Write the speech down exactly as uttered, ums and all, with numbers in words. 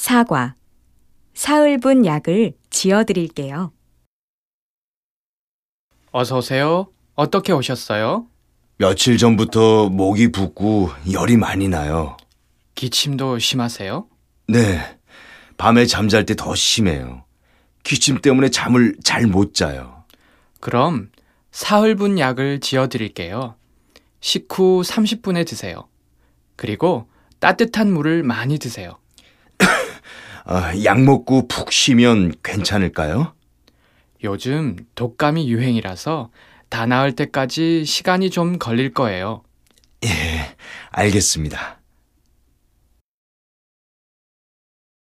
사과, 사흘분 약을 지어드릴게요. 어서 오세요. 어떻게 오셨어요? 며칠 전부터 목이 붓고 열이 많이 나요. 기침도 심하세요? 네, 밤에 잠잘 때 더 심해요. 기침 때문에 잠을 잘 못 자요. 그럼 사흘분 약을 지어드릴게요. 식후 삼십 분에 드세요. 그리고 따뜻한 물을 많이 드세요. 아, 약 먹고 푹 쉬면 괜찮을까요? 요즘 독감이 유행이라서 다 나을 때까지 시간이 좀 걸릴 거예요. 예, 알겠습니다.